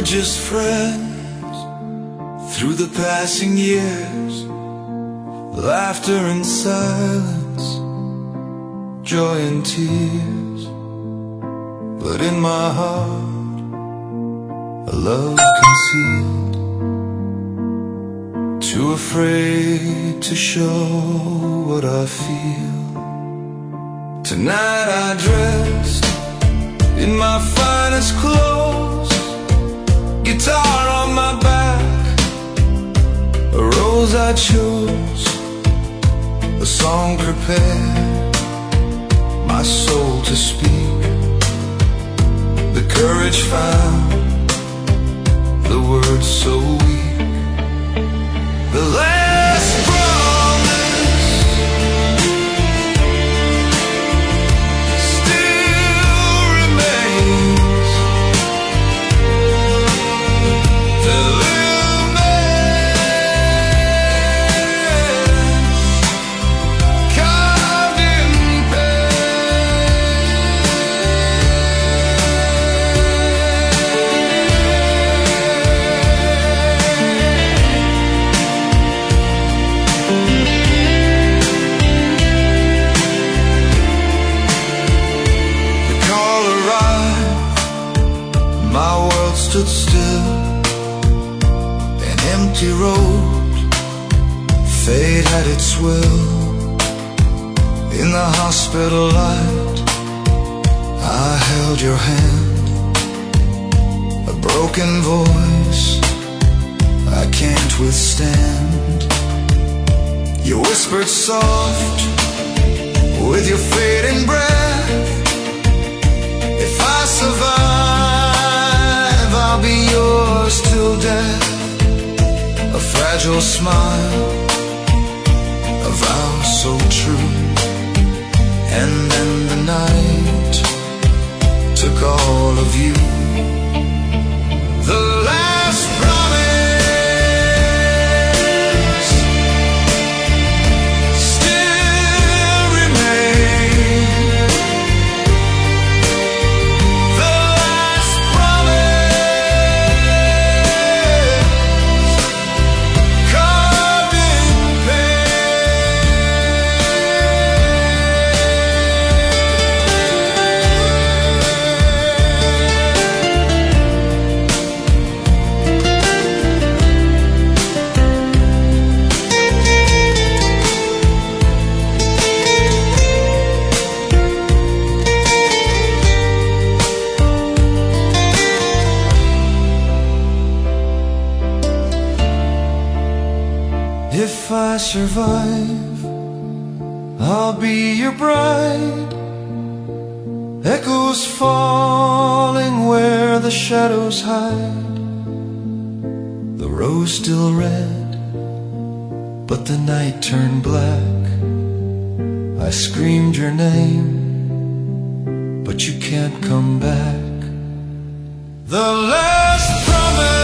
just friends through the passing years, laughter and silence, joy and tears. But in my heart, a love concealed, too afraid to show what I feel. Tonight I dressed in my finest clothes, guitar on my back, a rose I chose, a song prepared, my soul to speak, the courage found, the words so weak, the last promise still remains, to live carved in stood still, an empty road, fate had its will. In the hospital light, I held your hand, a broken voice I can't withstand. You whispered soft with your fading breath, if I survive, I'll be yours till death. A fragile smile, a vow so true. And then the night took all of you. The last promise still remains. The last if I survive, I'll be your bride. Echoes falling where the shadows hide. The rose still red, but the night turned black. I screamed your name, but you can't come back. The last promise